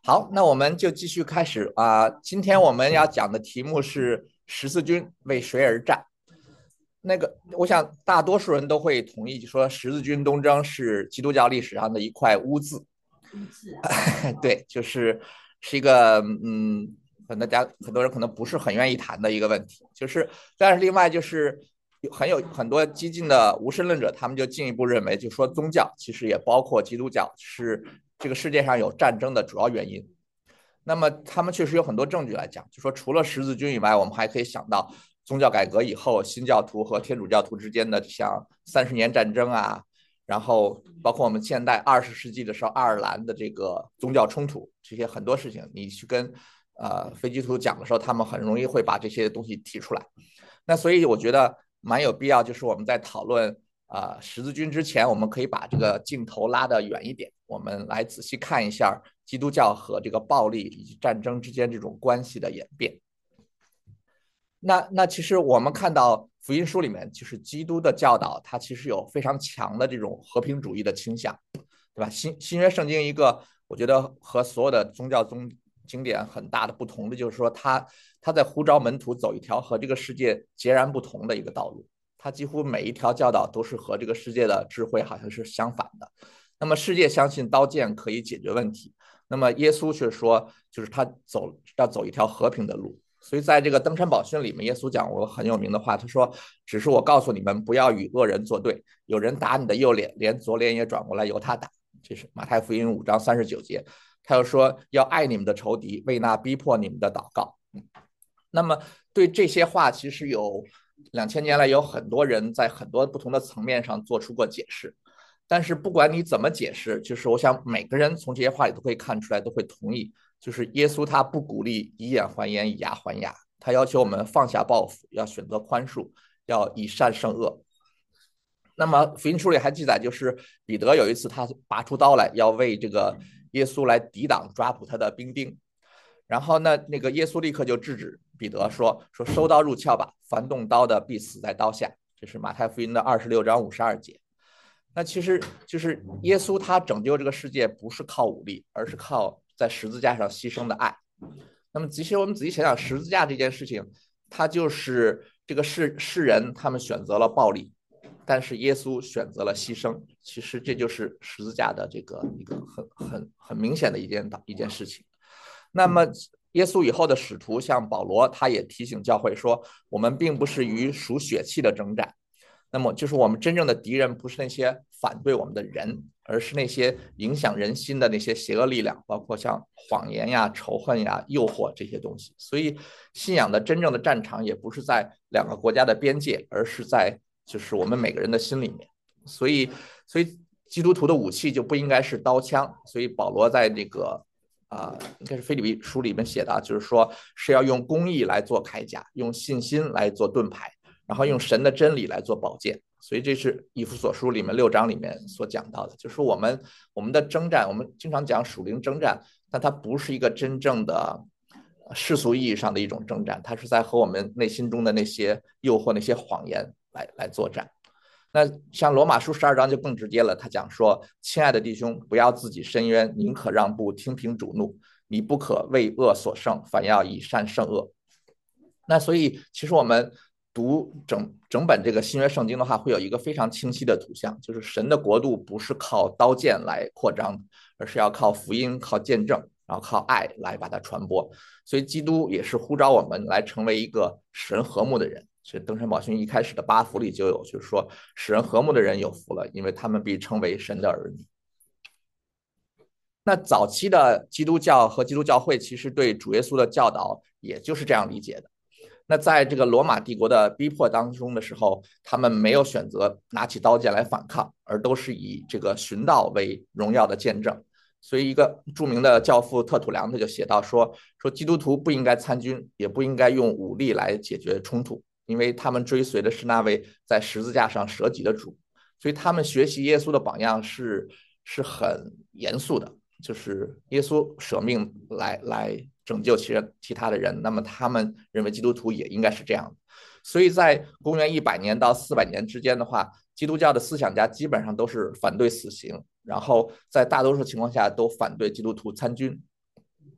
好，那我们就继续开始今天我们要讲的题目是十字军为谁而战。我想大多数人都会同意，就说十字军东征是基督教历史上的一块污渍。对，是一个很多人可能不是很愿意谈的一个问题。但是另外有很多激进的无神论者，他们就进一步认为，就说宗教其实也包括基督教，是这个世界上有战争的主要原因。那么他们确实有很多证据来讲，就说除了十字军以外，我们还可以想到宗教改革以后新教徒和天主教徒之间的像30年战争然后包括我们现代20世纪的时候爱尔兰的这个宗教冲突，这些很多事情，你去跟非基督徒讲的时候，他们很容易会把这些东西提出来。那所以我觉得蛮有必要，就是我们在讨论十字军之前，我们可以把这个镜头拉得远一点，我们来仔细看一下基督教和这个暴力以及战争之间这种关系的演变。那其实我们看到福音书里面，就是基督的教导，它其实有非常强的这种和平主义的倾向，对吧？新约圣经一个我觉得和所有的宗教经典很大的不同的，就是说他在呼召门徒走一条和这个世界截然不同的一个道路。他几乎每一条教导都是和这个世界的智慧好像是相反的。那么世界相信刀剑可以解决问题，那么耶稣却说，就是他要走一条和平的路。所以在这个登山宝训里面，耶稣讲过很有名的话，他说：“只是我告诉你们，不要与恶人作对。有人打你的右脸，连左脸也转过来由他打。”这是马太福音5章39节。他又说：“要爱你们的仇敌，为那逼迫你们的祷告。”那么对这些话，其实有2000年来有很多人在很多不同的层面上做出过解释。但是不管你怎么解释，就是我想每个人从这些话里都会看出来，都会同意，就是耶稣他不鼓励以眼还眼，以牙还牙，他要求我们放下报复，要选择宽恕，要以善胜恶。那么福音书里还记载，就是彼得有一次他拔出刀来，要为这个耶稣来抵挡抓捕他的兵丁。然后呢，那个耶稣立刻就制止彼得说收刀入鞘吧，凡动刀的必死在刀下。这是马太福音的26章52节。那其实就是耶稣他拯救这个世界不是靠武力，而是靠在十字架上牺牲的爱。那么其实我们仔细想想，十字架这件事情，它就是这个世人他们选择了暴力，但是耶稣选择了牺牲。其实这就是十字架的这个一个很明显的一件事情。那么耶稣以后的使徒像保罗，他也提醒教会说，我们并不是与属血气的征战。那么就是我们真正的敌人不是那些反对我们的人，而是那些影响人心的那些邪恶力量，包括像谎言呀、仇恨呀、诱惑这些东西。所以信仰的真正的战场也不是在两个国家的边界，而是在就是我们每个人的心里面。所以基督徒的武器就不应该是刀枪。所以保罗在这个应该是腓立比书里面写的，就是说是要用公义来做铠甲，用信心来做盾牌，然后用神的真理来做宝剑。所以这是以弗所书里面6章里面所讲到的，就是我们的征战，我们经常讲属灵征战，但它不是一个真正的世俗意义上的一种征战，它是在和我们内心中的那些诱惑、那些谎言来作战。那像罗马书12章就更直接了，他讲说：“亲爱的弟兄，不要自己伸冤，宁可让步，听凭主怒。你不可为恶所胜，反要以善胜恶。”那所以，其实我们读整本这个新约圣经的话，会有一个非常清晰的图像，就是神的国度不是靠刀剑来扩张，而是要靠福音、靠见证，然后靠爱来把它传播。所以，基督也是呼召我们来成为一个使人和睦的人。所以登山宝训一开始的8福里就有，就是说使人和睦的人有福了，因为他们被称为神的儿女。那早期的基督教和基督教会其实对主耶稣的教导也就是这样理解的。那在这个罗马帝国的逼迫当中的时候，他们没有选择拿起刀剑来反抗，而都是以这个寻道为荣耀的见证。所以，一个著名的教父特土良他就写到说基督徒不应该参军，也不应该用武力来解决冲突，因为他们追随的是那位在十字架上舍己的主。所以，他们学习耶稣的榜样是很严肃的，就是耶稣舍命来拯救其他的人，那么他们认为基督徒也应该是这样的。所以在公元100年到400年之间的话，基督教的思想家基本上都是反对死刑，然后在大多数情况下都反对基督徒参军。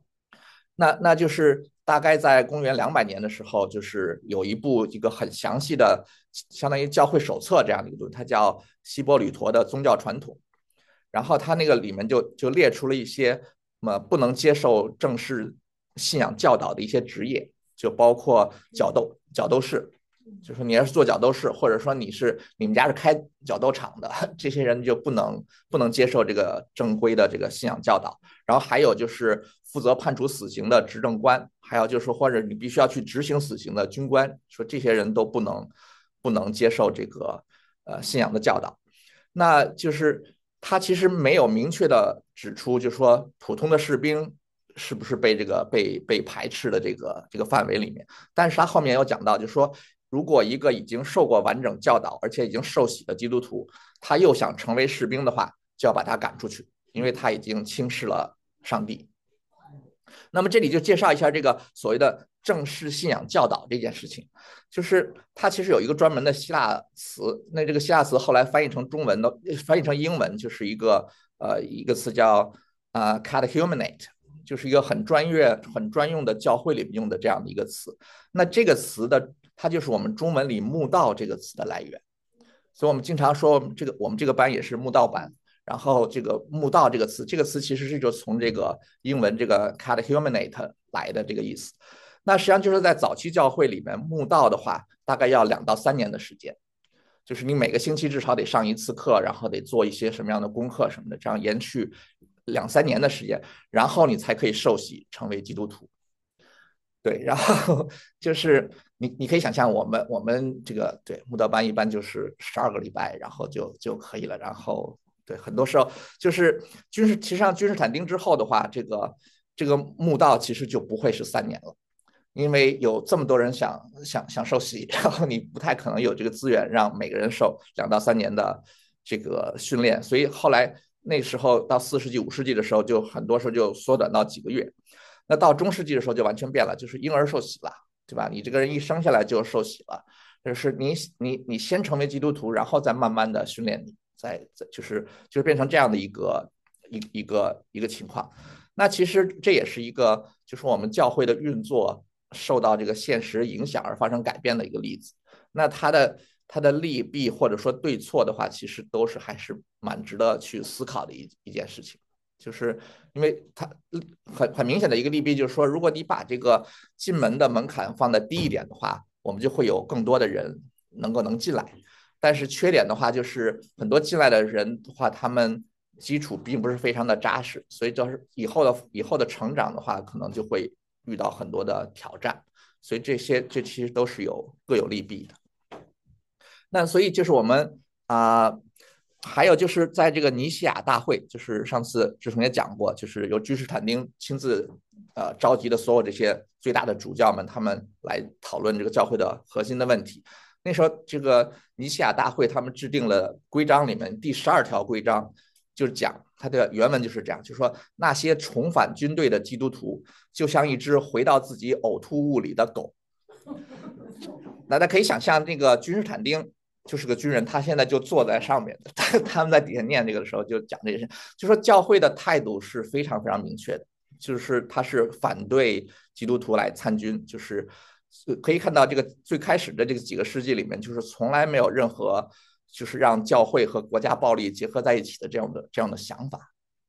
那就是大概在公元200年的时候，就是有一个很详细的，相当于教会手册这样的一个东西，它叫希波吕陀的宗教传统。然后它那个里面就列出了一些不能接受正式信仰教导的一些职业，就包括角斗士，就是你要是做角斗士，或者说你们家是开角斗场的，这些人就不能接受这个正规的这个信仰教导。然后还有就是负责判处死刑的执政官，还有就是或者你必须要去执行死刑的军官，说这些人都不能接受这个信仰的教导。那就是他其实没有明确的指出，就是说普通的士兵是不是被这个被排斥的这个范围里面。但是他后面有讲到，就是说如果一个已经受过完整教导，而且已经受洗的基督徒，他又想成为士兵的话，就要把他赶出去，因为他已经轻视了上帝。那么这里就介绍一下这个所谓的正式信仰教导这件事情，就是它其实有一个专门的希腊词，那这个希腊词后来翻译成中文的，翻译成英文就是一个词叫catechumenate，就是一个很专业、很专用的教会里用的这样的一个词。那这个词的它就是我们中文里慕道这个词的来源，所以我们经常说我们这个班也是慕道班。然后这个慕道这个词，这个词其实是就从这个英文这个 catechumenate 来的这个意思。那实际上就是在早期教会里面慕道的话，大概要2到3年的时间，就是你每个星期至少得上一次课，然后得做一些什么样的功课什么的，这样延续2、3年的时间，然后你才可以受洗成为基督徒。对，然后就是你可以想象我们这个对慕道班一般就是12个礼拜，然后就可以了。然后对，很多时候就是其实上君士坦丁之后的话，这个慕道其实就不会是3年了，因为有这么多人想受洗，然后你不太可能有这个资源让每个人受2到3年的这个训练，所以后来那时候到4世纪、5世纪的时候，就很多时候就缩短到几个月。那到中世纪的时候就完全变了，就是婴儿受洗了，对吧？你这个人一生下来就受洗了，就是你先成为基督徒，然后再慢慢的训练你，就是变成这样的一个情况。那其实这也是一个就是我们教会的运作受到这个现实影响而发生改变的一个例子。那它的利弊或者说对错的话，其实都是还是蛮值得去思考的一件事情。就是因为它很明显的一个利弊，就是说，如果你把这个进门的门槛放的低一点的话，我们就会有更多的人能进来。但是缺点的话，就是很多进来的人的话，他们基础并不是非常的扎实，所以就是以后的成长的话，可能就会遇到很多的挑战。所以这其实都是各有利弊的。那所以就是我们还有就是在这个尼西亚大会，就是上次志同也讲过，就是由君士坦丁亲自召集的所有这些最大的主教们，他们来讨论这个教会的核心的问题。那时候这个尼西亚大会他们制定了规章，里面第12条规章就是讲它的原文就是这样，就是说那些重返军队的基督徒就像一只回到自己呕吐物里的狗。那大家可以想象，那个君士坦丁就是个军人，他现在就坐在上面的，他们在底下念这个的时候就讲这些，就说教会的态度是非常非常明确的，就是他是反对基督徒来参军，就是可以看到这个最开始的这个几个世纪里面，就是从来没有任何就是让教会和国家暴力结合在一起的这样的想法。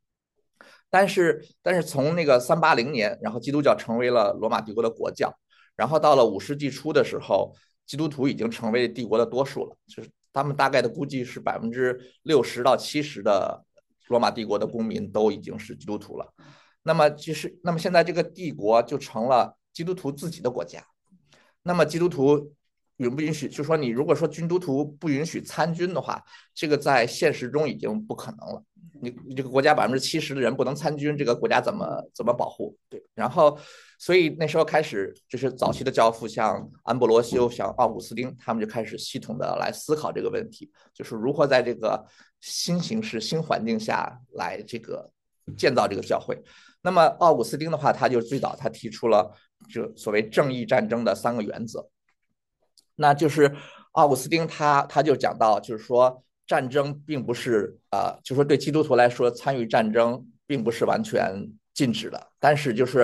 但是从那个380年，然后基督教成为了罗马帝国的国教，然后到了5世纪初的时候，基督徒已经成为帝国的多数了，就是他们大概的估计是60%到70%的罗马帝国的公民都已经是基督徒了。那么现在这个帝国就成了基督徒自己的国家。那么基督徒允不允许？就说你如果说军督徒不允许参军的话，这个在现实中已经不可能了。你这个国家70%的人不能参军，这个国家怎么保护？对，然后所以那时候开始，就是早期的教父，像安博罗修、像奥古斯丁，他们就开始系统的来思考这个问题，就是如何在这个新形势、新环境下来这个建造这个教会。那么奥古斯丁的话，他就最早他提出了就所谓正义战争的3个原则。那就是奥古斯丁他就讲到，就是说战争并不是就是说对基督徒来说参与战争并不是完全禁止的，但是就是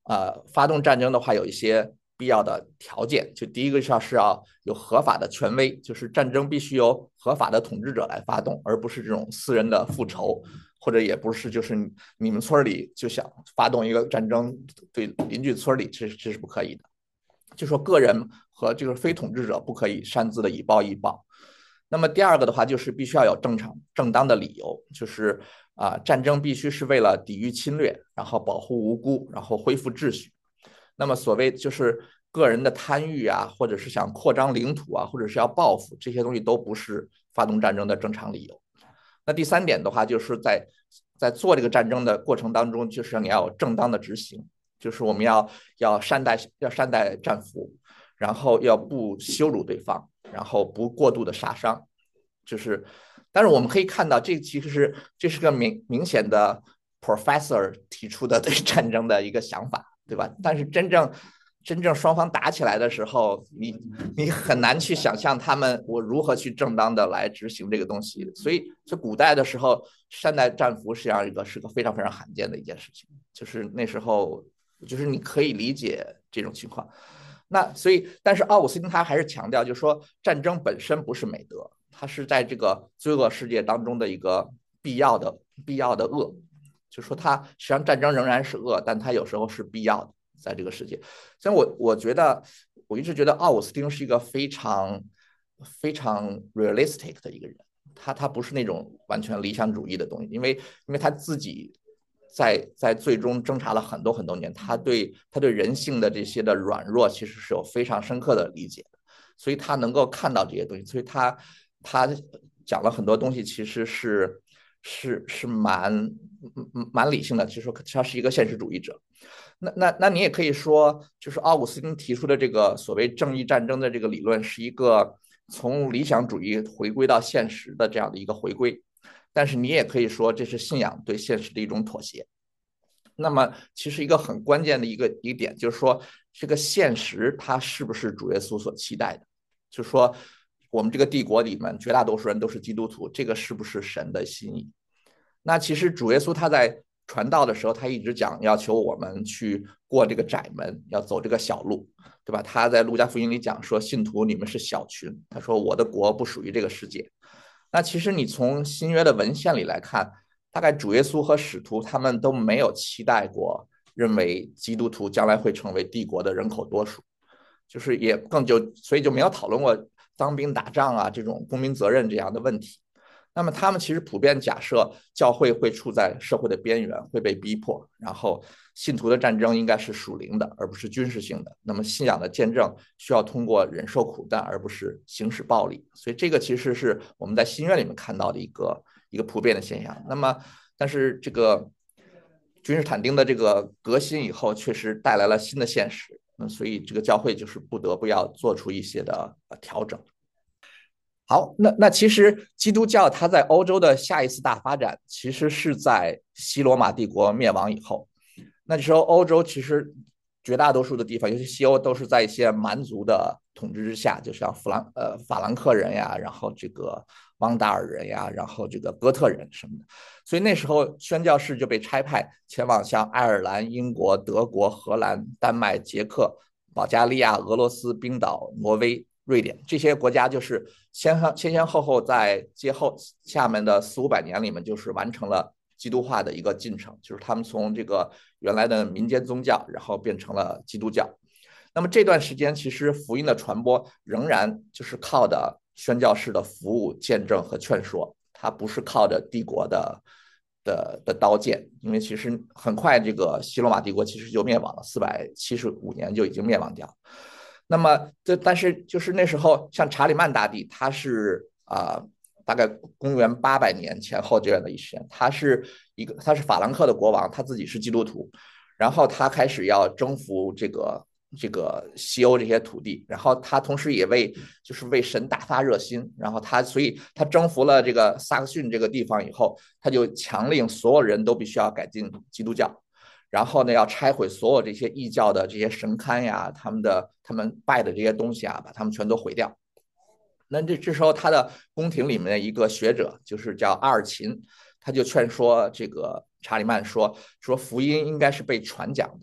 发动战争的话有一些必要的条件，就第一个是要有合法的权威，就是战争必须由合法的统治者来发动，而不是这种私人的复仇，或者也不是就是你们村里就想发动一个战争对邻居村里，这是不可以的。就说个人和这个非统治者不可以擅自的以暴易暴。那么第二个的话，就是必须要有正当的理由，就是战争必须是为了抵御侵略，然后保护无辜，然后恢复秩序。那么所谓就是个人的贪欲啊，或者是想扩张领土啊，或者是要报复，这些东西都不是发动战争的正常理由。那第三点的话，就是在做这个战争的过程当中，就是你要有正当的执行，就是我们要善待战俘，然后要不羞辱对方，然后不过度的杀伤，就是，但是我们可以看到，这是个明显的 professor 提出的对战争的一个想法，对吧？但是真正双方打起来的时候，你很难去想象我如何去正当的来执行这个东西。所以，在古代的时候，善待战俘实际上是个非常非常罕见的一件事情。就是那时候，就是你可以理解这种情况。那所以，但是奥古斯丁他还是强调，就是说战争本身不是美德，它是在这个罪恶世界当中的一个必要的恶。就是说，它实际上战争仍然是恶，但它有时候是必要的，在这个世界。所以我一直觉得奥古斯丁是一个非常 realistic 的一个人，他不是那种完全理想主义的东西，因为他自己在最终挣扎了很多很多年，他对人性的这些的软弱其实是有非常深刻的理解的，所以他能够看到这些东西，所以他讲了很多东西，其实是蛮理性的，其实说他是一个现实主义者。那你也可以说，就是奥古斯丁提出的这个所谓正义战争的这个理论，是一个从理想主义回归到现实的这样的一个回归。但是你也可以说，这是信仰对现实的一种妥协。那么，其实一个很关键的一个点，就是说，这个现实它是不是主耶稣所期待的？就是说，我们这个帝国里面绝大多数人都是基督徒，这个是不是神的心意？那其实主耶稣他在传道的时候，他一直讲要求我们去过这个窄门，要走这个小路，对吧？他在路加福音里讲说，信徒你们是小群，他说我的国不属于这个世界。那其实你从新约的文献里来看，大概主耶稣和使徒他们都没有期待过，认为基督徒将来会成为帝国的人口多数，就是所以就没有讨论过当兵打仗啊这种公民责任这样的问题。那么他们其实普遍假设教会会处在社会的边缘，会被逼迫，然后信徒的战争应该是属灵的，而不是军事性的。那么信仰的见证需要通过忍受苦难，而不是行使暴力。所以这个其实是我们在新约里面看到的一个普遍的现象。那么，但是这个君士坦丁的这个革新以后，确实带来了新的现实。所以这个教会就是不得不要做出一些的调整。好，那其实基督教它在欧洲的下一次大发展，其实是在西罗马帝国灭亡以后。那时候欧洲其实绝大多数的地方，尤其西欧，都是在一些蛮族的统治之下，就像法兰克人呀，然后这个汪达尔人呀，然后这个哥特人什么的。所以那时候宣教士就被差派前往像爱尔兰、英国、德国、荷兰、丹麦、捷克、保加利亚、俄罗斯、冰岛、挪威、瑞典这些国家，就是先后后在下面的400-500年里面，就是完成了基督化的一个进程，就是他们从这个原来的民间宗教，然后变成了基督教。那么这段时间，其实福音的传播仍然就是靠的宣教士的服务、见证和劝说，它不是靠着帝国的刀剑，因为其实很快这个西罗马帝国其实就灭亡了，475年就已经灭亡掉。那么但是就是那时候像查理曼大帝，他是大概公元800年前后这样的一时间，他是法兰克的国王，他自己是基督徒，然后他开始要征服这个西欧这些土地，然后他同时也就是为神大发热心，然后所以他征服了这个萨克逊这个地方以后，他就强令所有人都必须要改进基督教，然后呢要拆毁所有这些异教的这些神龛呀，他们拜的这些东西啊，把他们全都毁掉。那这时候他的宫廷里面的一个学者，就是叫阿尔琴，他就劝说这个查理曼说福音应该是被传讲的，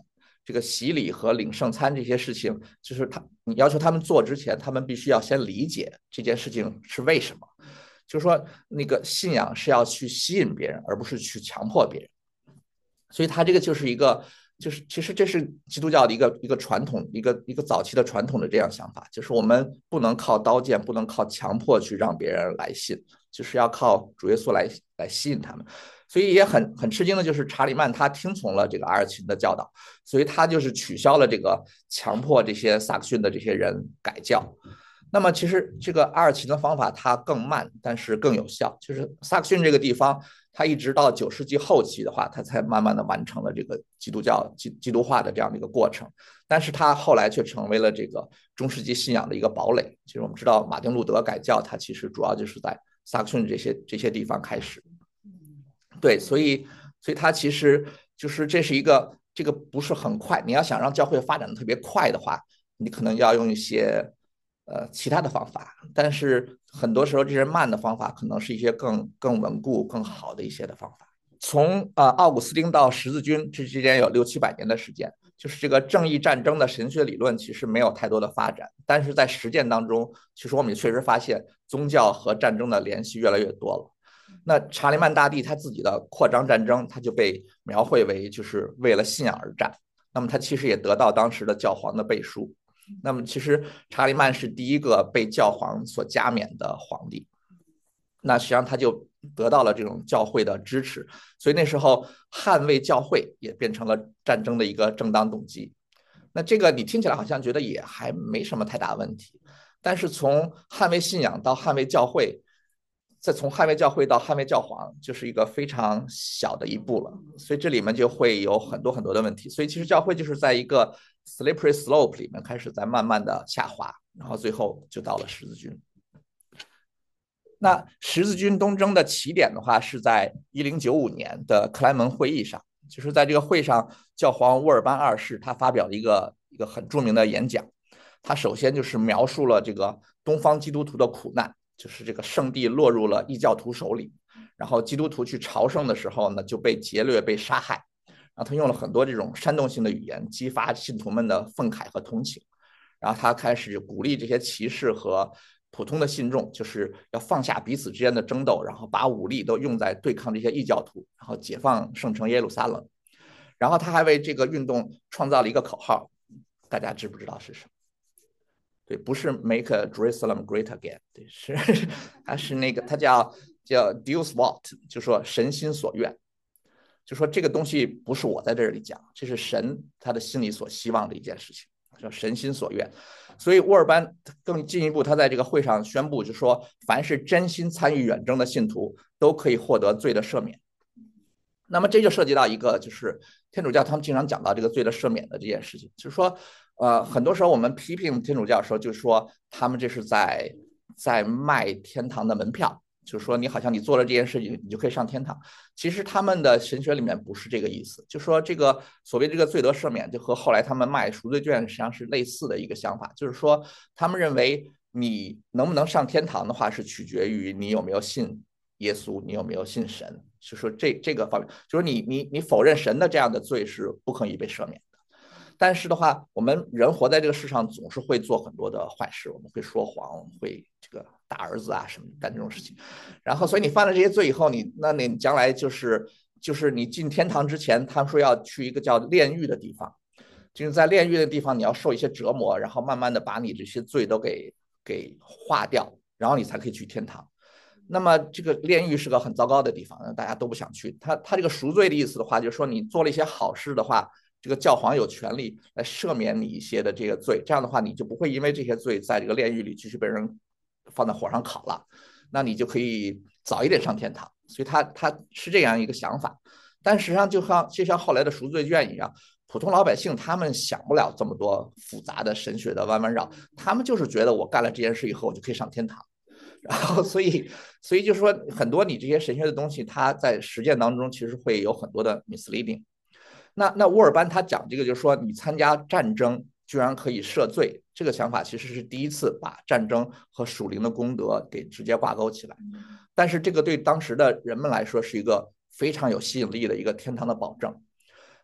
这个洗礼和领圣餐这些事情，就是你要求他们做之前，他们必须要先理解这件事情是为什么。就是说，那个信仰是要去吸引别人，而不是去强迫别人。所以他这个就是一个，就是其实这是基督教的一个传统，一个早期的传统的这样想法，就是我们不能靠刀剑，不能靠强迫去让别人来信，就是要靠主耶稣来吸引他们。所以也很吃惊的就是查理曼他听从了这个阿尔钦的教导，所以他就是取消了这个强迫这些萨克逊的这些人改教。那么其实这个阿尔钦的方法它更慢，但是更有效。就是萨克逊这个地方，它一直到9世纪后期的话，它才慢慢的完成了这个基督化的这样的一个过程。但是它后来却成为了这个中世纪信仰的一个堡垒。就是我们知道马丁路德改教，它其实主要就是在萨克逊这些地方开始。对，所以它其实就是这是一个这个不是很快。你要想让教会发展的特别快的话，你可能要用一些其他的方法，但是很多时候这些慢的方法可能是一些更稳固、更好的一些的方法。从奥古斯丁到十字军这之间有600-700年的时间，就是这个正义战争的神学理论其实没有太多的发展，但是在实践当中，其实我们也确实发现宗教和战争的联系越来越多了。那查理曼大帝他自己的扩张战争，他就被描绘为就是为了信仰而战。那么他其实也得到当时的教皇的背书。那么其实查理曼是第一个被教皇所加冕的皇帝，那实际上他就得到了这种教会的支持，所以那时候捍卫教会也变成了战争的一个正当动机。那这个你听起来好像觉得也还没什么太大问题，但是从捍卫信仰到捍卫教会，再从捍卫教会到捍卫教皇，就是一个非常小的一步了。所以这里面就会有很多很多的问题。所以其实教会就是在一个 slippery slope 里面开始在慢慢的下滑，然后最后就到了十字军。那十字军东征的起点的话，是在1095年的克莱门会议上，就是在这个会上，教皇乌尔班二世他发表了一个很著名的演讲。他首先就是描述了这个东方基督徒的苦难，就是这个圣地落入了异教徒手里，然后基督徒去朝圣的时候呢，就被劫掠、被杀害。然后他用了很多这种煽动性的语言，激发信徒们的愤慨和同情。然后他开始鼓励这些骑士和普通的信众，就是要放下彼此之间的争斗，然后把武力都用在对抗这些异教徒，然后解放圣城耶路撒冷。然后他还为这个运动创造了一个口号，大家知不知道是什么？对，不是 Make Jerusalem Great Again， 对，它是那个，它叫 Deus Vult， 就说神心所愿，就说这个东西不是我在这里讲，这是神他的心里所希望的一件事情，叫神心所愿。所以乌尔班更进一步，他在这个会上宣布，就说凡是真心参与远征的信徒都可以获得罪的赦免。那么这就涉及到一个，就是天主教他们经常讲到这个罪的赦免的这件事情，就是说，很多时候我们批评天主教的时候，就是说他们这是在卖天堂的门票，就是说你好像你做了这件事情，你就可以上天堂。其实他们的神学里面不是这个意思，就说这个所谓这个罪得赦免，就和后来他们卖赎罪券实际上是类似的一个想法，就是说他们认为你能不能上天堂的话，是取决于你有没有信耶稣，你有没有信神。就说这个方面，就是你否认神的这样的罪是不可以被赦免的。但是的话，我们人活在这个世上，总是会做很多的坏事，我们会说谎，我们会这个打儿子啊什么干这种事情。然后，所以你犯了这些罪以后，你将来就是你进天堂之前，他们说要去一个叫炼狱的地方，就是在炼狱的地方你要受一些折磨，然后慢慢的把你这些罪都给化掉，然后你才可以去天堂。那么这个炼狱是个很糟糕的地方，大家都不想去。他这个赎罪的意思的话，就是说你做了一些好事的话，这个教皇有权利来赦免你一些的这个罪，这样的话你就不会因为这些罪在这个炼狱里继续被人放在火上烤了，那你就可以早一点上天堂。所以他是这样一个想法。但实际上就像后来的赎罪券一样，普通老百姓他们想不了这么多复杂的神学的弯弯绕，他们就是觉得我干了这件事以后我就可以上天堂。然后所以就是说，很多你这些神学的东西，它在实践当中其实会有很多的 misleading。那乌尔班他讲这个，就是说你参加战争居然可以赦罪，这个想法其实是第一次把战争和属灵的功德给直接挂钩起来。但是这个对当时的人们来说是一个非常有吸引力的一个天堂的保证。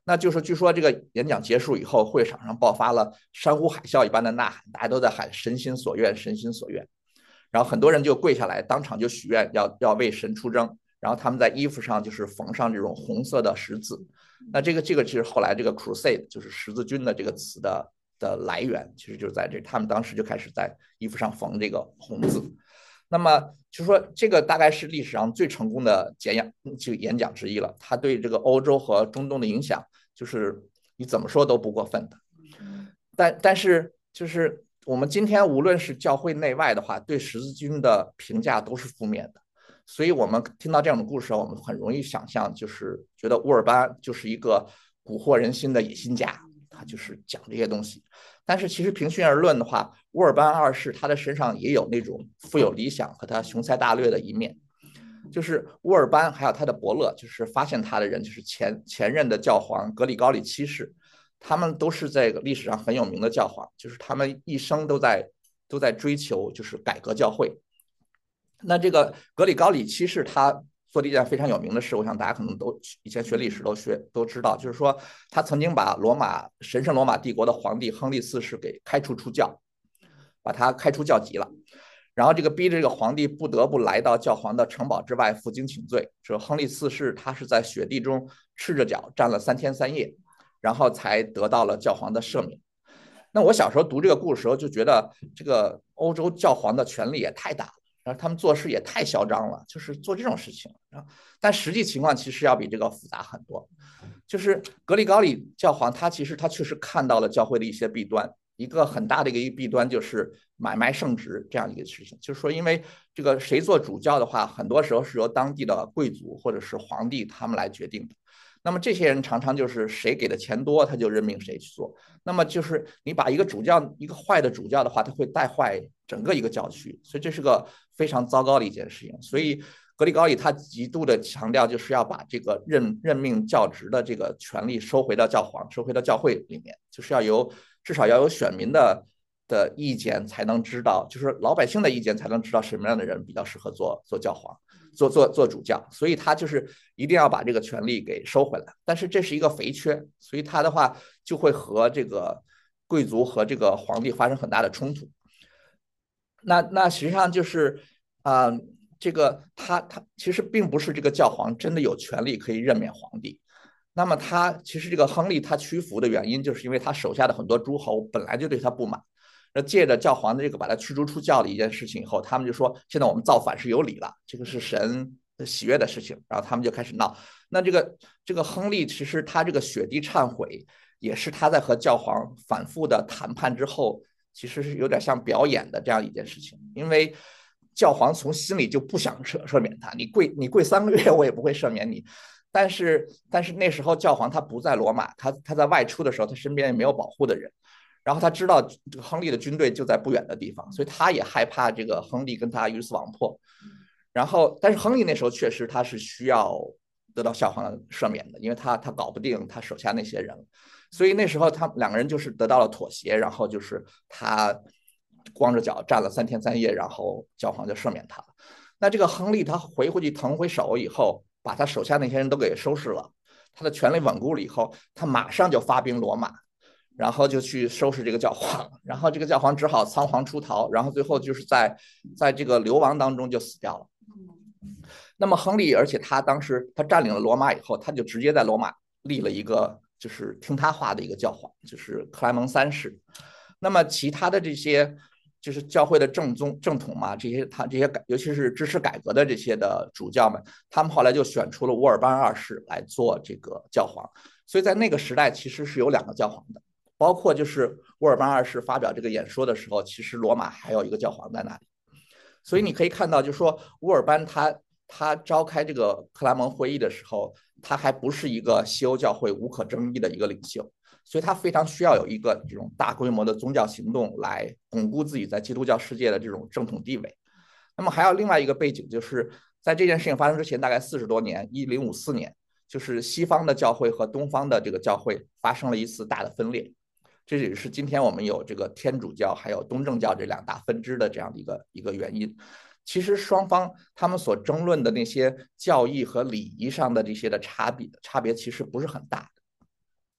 那就是据说这个演讲结束以后，会场上爆发了山呼海啸一般的呐喊，大家都在喊神心所愿，神心所愿。然后很多人就跪下来，当场就许愿要为神出征。然后他们在衣服上就是缝上这种红色的十字。那这个其实后来这个 crusade 就是十字军的这个词的来源，其实就是在这，他们当时就开始在衣服上缝这个红字。那么就说这个大概是历史上最成功的演讲之一了。它对这个欧洲和中东的影响，就是你怎么说都不过分的。但是就是我们今天无论是教会内外的话，对十字军的评价都是负面的。所以我们听到这样的故事，我们很容易想象，就是觉得乌尔班就是一个蛊惑人心的野心家，他就是讲这些东西。但是其实平心而论的话，乌尔班二世他的身上也有那种富有理想和他雄才大略的一面。就是乌尔班还有他的伯乐，就是发现他的人，就是前任的教皇格里高里七世，他们都是在历史上很有名的教皇，就是他们一生都在追求就是改革教会。那这个格里高里七世他做了一件非常有名的事，我想大家可能都以前学历史都知道，就是说他曾经把神圣罗马帝国的皇帝亨利四世给开除出教，把他开除教籍了。然后这个逼着这个皇帝不得不来到教皇的城堡之外负荆请罪。说亨利四世他是在雪地中赤着脚站了3天3夜，然后才得到了教皇的赦免。那我小时候读这个故事的时候就觉得，这个欧洲教皇的权力也太大了，然后他们做事也太嚣张了，就是做这种事情。但实际情况其实要比这个复杂很多。就是格里高里教皇他确实看到了教会的一些弊端，一个很大的一个弊端就是买卖圣职这样一个事情。就是说因为这个谁做主教的话，很多时候是由当地的贵族或者是皇帝他们来决定的。那么这些人常常就是谁给的钱多，他就任命谁去做。那么就是你把一个坏的主教的话，他会带坏整个一个教区，所以这是个非常糟糕的一件事情。所以格里高里他极度的强调，就是要把这个任命教职的这个权利收回到教皇，收回到教会里面，就是至少要有选民的意见才能知道，就是老百姓的意见才能知道什么样的人比较适合做教皇。做主教，所以他就是一定要把这个权利给收回来。但是这是一个肥缺，所以他的话就会和这个贵族和这个皇帝发生很大的冲突。那实际上就是这个他其实并不是这个教皇真的有权利可以任免皇帝。那么其实这个亨利他屈服的原因，就是因为他手下的很多诸侯本来就对他不满。那借着教皇的这个把他驱逐出教的一件事情以后，他们就说现在我们造反是有理了，这个是神喜悦的事情，然后他们就开始闹。那这个亨利其实他这个雪地忏悔，也是他在和教皇反复的谈判之后，其实是有点像表演的这样一件事情。因为教皇从心里就不想赦免他，你跪3个月我也不会赦免你。但是那时候教皇他不在罗马，他在外出的时候，他身边也没有保护的人。然后他知道这个亨利的军队就在不远的地方，所以他也害怕这个亨利跟他鱼死网破。然后，但是亨利那时候确实他是需要得到教皇的赦免的，因为他搞不定他手下那些人，所以那时候他们2个人就是得到了妥协，然后就是他光着脚站了3天3夜，然后教皇就赦免他了。那这个亨利他回去腾回手以后，把他手下那些人都给收拾了，他的权力稳固了以后，他马上就发兵罗马。然后就去收拾这个教皇，然后这个教皇只好仓皇出逃，然后最后就是在这个流亡当中就死掉了。那么亨利，而且他当时他占领了罗马以后，他就直接在罗马立了一个就是听他话的一个教皇，就是克莱蒙3世。那么其他的这些就是教会的正统嘛，这些尤其是支持改革的这些的主教们，他们后来就选出了乌尔班2世来做这个教皇。所以在那个时代其实是有2个教皇的。包括就是乌尔班2世发表这个演说的时候，其实罗马还有一个教皇在那里。所以你可以看到，就是说乌尔班他召开这个克拉蒙会议的时候，他还不是一个西欧教会无可争议的一个领袖，所以他非常需要有一个这种大规模的宗教行动来巩固自己在基督教世界的这种正统地位。那么还有另外一个背景，就是在这件事情发生之前大概40多年，1054年，就是西方的教会和东方的这个教会发生了一次大的分裂。这也是今天我们有这个天主教还有东正教这2大分支的这样的一个原因。其实双方他们所争论的那些教义和礼仪上的这些的差别其实不是很大的。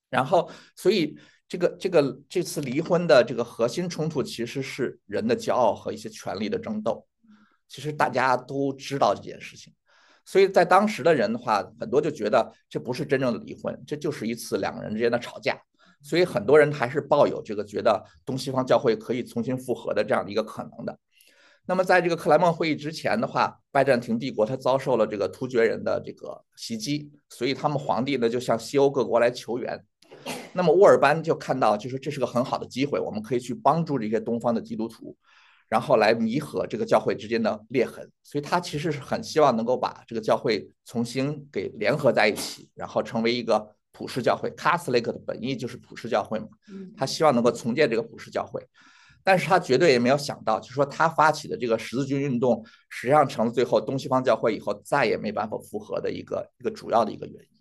然后，所以这次离婚的这个核心冲突其实是人的骄傲和一些权力的争斗。其实大家都知道这件事情，所以在当时的人的话，很多就觉得这不是真正的离婚，这就是一次两个人之间的吵架。所以很多人还是抱有这个觉得东西方教会可以重新复合的这样的一个可能的。那么在这个克莱蒙会议之前的话，拜占庭帝国它遭受了这个突厥人的这个袭击，所以他们皇帝呢就向西欧各国来求援。那么沃尔班就看到，就是这是个很好的机会，我们可以去帮助这些东方的基督徒，然后来弥合这个教会之间的裂痕。所以他其实是很希望能够把这个教会重新给联合在一起，然后成为一个普世教会。Catholic 的本意就是普世教会嘛，他希望能够重建这个普世教会。但是他绝对也没有想到，就是说他发起的这个十字军运动，实际上成了最后东西方教会以后再也没办法复合的一个主要的一个原因。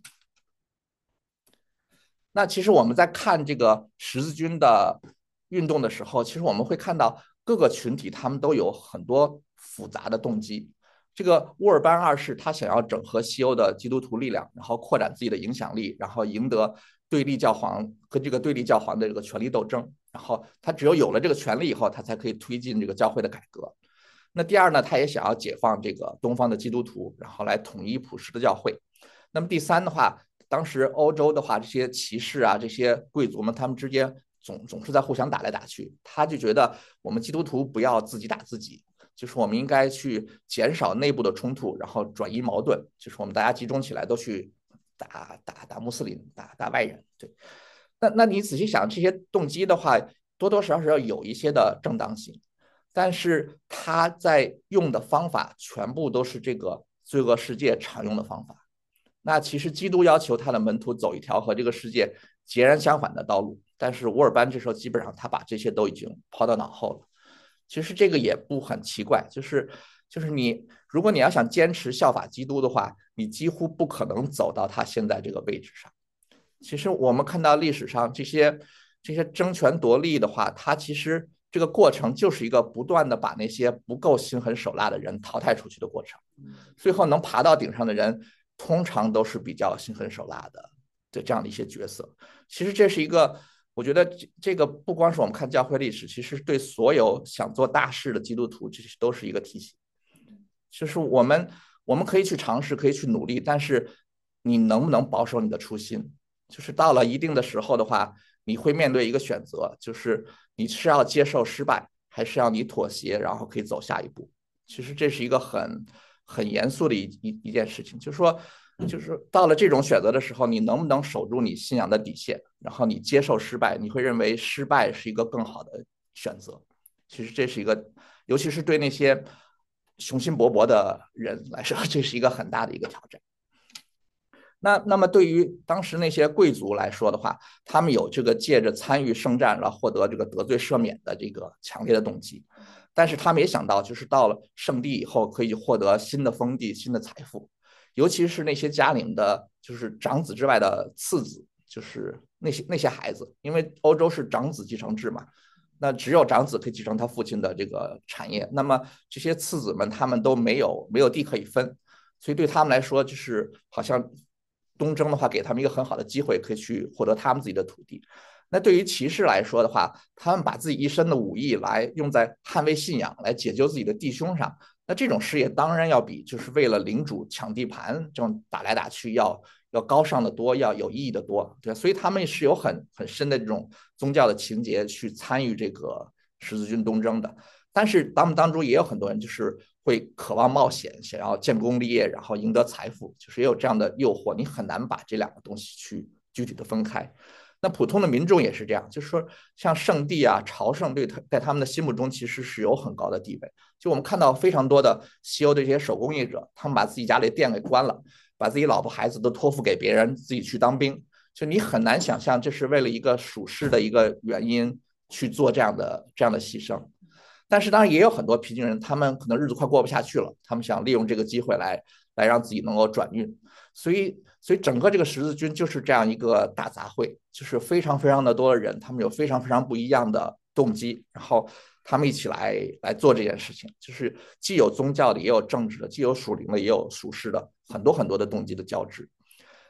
那其实我们在看这个十字军的运动的时候，其实我们会看到各个群体他们都有很多复杂的动机。这个乌尔班二世他想要整合西欧的基督徒力量，然后扩展自己的影响力，然后赢得对立教皇跟这个对立教皇的这个权力斗争。然后他只有了这个权利以后，他才可以推进这个教会的改革。那第二呢，他也想要解放这个东方的基督徒，然后来统一普世的教会。那么第三的话，当时欧洲的话，这些骑士啊，这些贵族们，他们之间总是在互相打来打去。他就觉得我们基督徒不要自己打自己，就是我们应该去减少内部的冲突，然后转移矛盾，就是我们大家集中起来都去打穆斯林，打外人。对，那你仔细想，这些动机的话，多多少少有一些的正当性，但是他在用的方法全部都是这个罪恶世界常用的方法。那其实基督要求他的门徒走一条和这个世界截然相反的道路，但是沃尔班这时候基本上他把这些都已经抛到脑后了。其实这个也不很奇怪，就是你如果你要想坚持效法基督的话，你几乎不可能走到他现在这个位置上。其实我们看到历史上这些争权夺利的话，它其实这个过程就是一个不断的把那些不够心狠手辣的人淘汰出去的过程。最后能爬到顶上的人，通常都是比较心狠手辣的这样的一些角色。其实这是一个，我觉得这个不光是我们看教会历史，其实对所有想做大事的基督徒，这都是一个提醒。就是我们可以去尝试，可以去努力，但是你能不能保守你的初心？就是到了一定的时候的话，你会面对一个选择，就是你是要接受失败，还是要你妥协，然后可以走下一步。其实这是一个很严肃的一件事情，就是说，就是到了这种选择的时候，你能不能守住你信仰的底线，然后你接受失败，你会认为失败是一个更好的选择。其实这是一个，尤其是对那些雄心勃勃的人来说，这是一个很大的一个挑战。那么对于当时那些贵族来说的话，他们有这个借着参与圣战来获得这个得罪赦免的这个强烈的动机，但是他们也想到，就是到了圣地以后可以获得新的封地、新的财富，尤其是那些家里的就是长子之外的次子，就是那些孩子，因为欧洲是长子继承制嘛，那只有长子可以继承他父亲的这个产业，那么这些次子们他们都没有地可以分，所以对他们来说，就是好像东征的话，给他们一个很好的机会，可以去获得他们自己的土地。那对于骑士来说的话，他们把自己一身的武艺来用在捍卫信仰、来解救自己的弟兄上，那这种事业当然要比就是为了领主抢地盘这种打来打去要高尚的多，要有意义的多，对，所以他们是有很深的这种宗教的情节去参与这个十字军东征的。但是他们当中也有很多人就是会渴望冒险，想要建功立业，然后赢得财富，就是也有这样的诱惑，你很难把这两个东西去具体的分开。那普通的民众也是这样，就是说像圣地啊、朝圣，在他们的心目中其实是有很高的地位。就我们看到非常多的西欧的这些手工业者，他们把自己家里店给关了，把自己老婆孩子都托付给别人，自己去当兵。就你很难想象，这是为了一个属世的一个原因去做这样的牺牲。但是当然也有很多平均人，他们可能日子快过不下去了，他们想利用这个机会来让自己能够转运。所以整个这个十字军就是这样一个大杂烩，就是非常非常的多的人，他们有非常非常不一样的动机，然后他们一起来做这件事情，就是既有宗教的，也有政治的，既有属灵的，也有属世的，很多很多的动机的交织。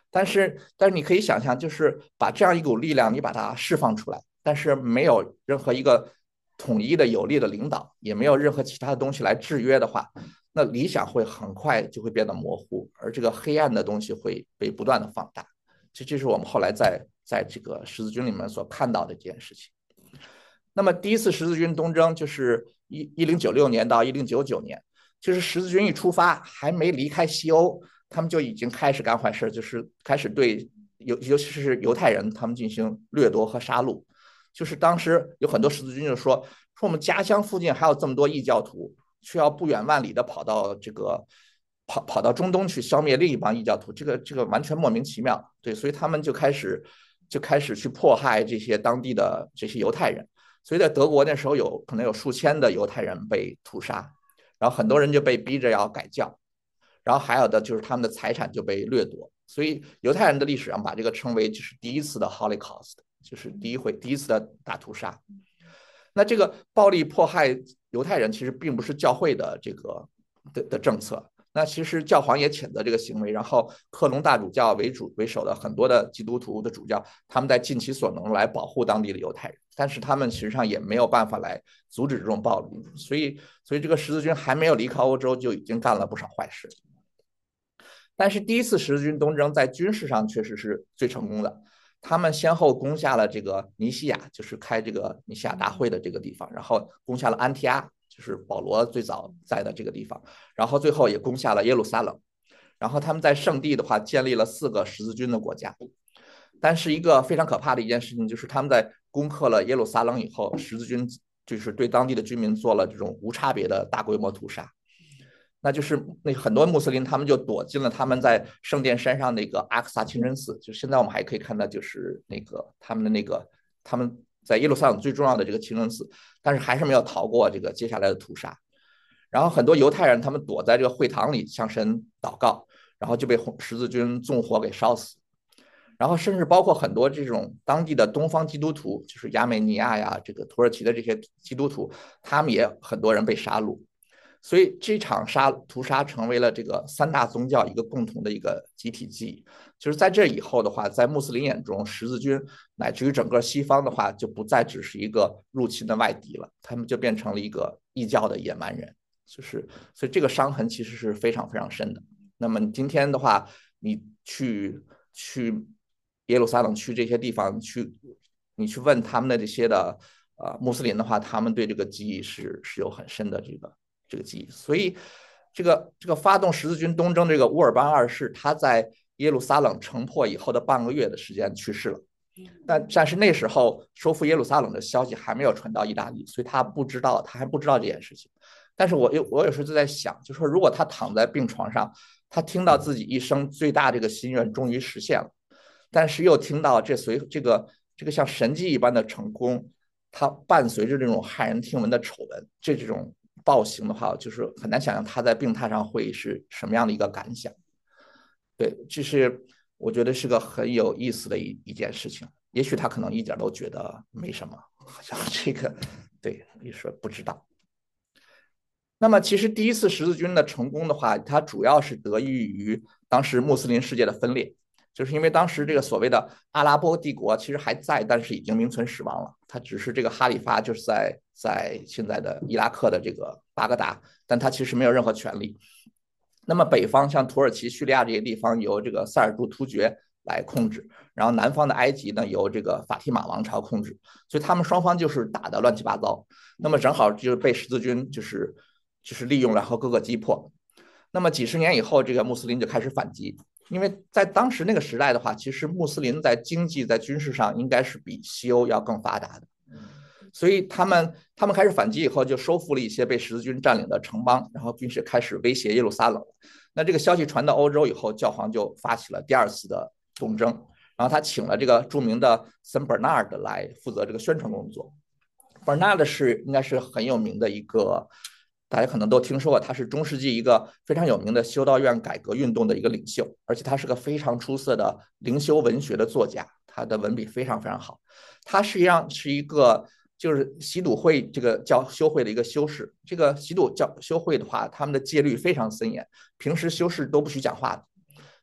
但是你可以想象，就是把这样一股力量，你把它释放出来，但是没有任何一个统一的有力的领导，也没有任何其他的东西来制约的话，那理想会很快就会变得模糊，而这个黑暗的东西会被不断的放大。这是我们后来在这个十字军里面所看到的这件事情。那么第一次十字军东征就是1096年到1099年，就是十字军一出发，还没离开西欧，他们就已经开始干坏事，就是开始对尤其是犹太人他们进行掠夺和杀戮。就是当时有很多十字军就说我们家乡附近还有这么多异教徒，需要不远万里的跑到跑到中东去消灭另一帮异教徒，这个完全莫名其妙。对，所以他们就开始去迫害这些当地的这些犹太人。所以在德国那时候可能有数千的犹太人被屠杀，然后很多人就被逼着要改教，然后还有的就是他们的财产就被掠夺。所以犹太人的历史上把这个称为就是第一次的 Holocaust，就是第一次的大屠杀。那这个暴力迫害犹太人其实并不是教会的这个的政策。那其实教皇也谴责这个行为，然后克隆大主教为首的很多的基督徒的主教，他们在尽其所能来保护当地的犹太人，但是他们实际上也没有办法来阻止这种暴力，所以这个十字军还没有离开欧洲就已经干了不少坏事。但是第一次十字军东征在军事上确实是最成功的，他们先后攻下了这个尼西亚，就是开这个尼西亚大会的这个地方，然后攻下了安提阿，就是保罗最早在的这个地方，然后最后也攻下了耶路撒冷。然后他们在圣地的话建立了4个十字军的国家。但是一个非常可怕的一件事情就是他们在攻克了耶路撒冷以后，十字军就是对当地的居民做了这种无差别的大规模屠杀。那就是那很多穆斯林他们就躲进了他们在圣殿山上那个阿克萨清真寺，就现在我们还可以看到，就是他们在耶路撒冷最重要的这个清真寺，但是还是没有逃过这个接下来的屠杀。然后很多犹太人他们躲在这个会堂里向神祷告，然后就被十字军纵火给烧死。然后甚至包括很多这种当地的东方基督徒，就是亚美尼亚呀、这个土耳其的这些基督徒，他们也很多人被杀戮。所以这场屠杀成为了这个3大宗教一个共同的一个集体记忆。就是在这以后的话，在穆斯林眼中，十字军乃至于整个西方的话，就不再只是一个入侵的外敌了，他们就变成了一个异教的野蛮人。所以这个伤痕其实是非常非常深的。那么今天的话，你去耶路撒冷去这些地方你去问他们的这些的穆斯林的话，他们对这个记忆是有很深的这个记忆。所以这个发动十字军东征这个乌尔班2世，他在耶路撒冷城破以后的半个月的时间去世了。但是那时候收复耶路撒冷的消息还没有传到意大利，所以他还不知道这件事情。但是我有时候就在想，就说如果他躺在病床上，他听到自己一生最大这个心愿终于实现了，但是又听到这个像神迹一般的成功，它伴随着这种骇人听闻的丑闻，这种暴行的话，就是很难想象他在病榻上会是什么样的一个感想。对，这是我觉得是个很有意思的一件事情。也许他可能一点都觉得没什么，好像这个，对，你说不知道。那么其实第一次十字军的成功的话，它主要是得益于当时穆斯林世界的分裂，就是因为当时这个所谓的阿拉伯帝国其实还在，但是已经名存实亡了。它只是这个哈里发就是在现在的伊拉克的这个巴格达，但它其实没有任何权利。那么北方像土耳其、叙利亚这些地方由这个塞尔柱突厥来控制，然后南方的埃及呢由这个法提玛王朝控制，所以他们双方就是打得乱七八糟。那么正好就是被十字军就是利用，然后各个击破。那么几十年以后，这个穆斯林就开始反击，因为在当时那个时代的话，其实穆斯林在经济在军事上应该是比西欧要更发达的。所以他们开始反击以后，就收复了一些被十字军占领的城邦，然后军事开始威胁耶路撒冷。那这个消息传到欧洲以后，教皇就发起了第2次的东征，然后他请了这个著名的圣伯纳尔的来负责这个宣传工作。Bernard 应该是很有名的一个，大家可能都听说过，他是中世纪一个非常有名的修道院改革运动的一个领袖，而且他是个非常出色的灵修文学的作家，他的文笔非常非常好。他实际上是一个就是洗笃会这个修会的一个修士。这个洗笃修会的话，他们的戒律非常森严，平时修士都不许讲话的。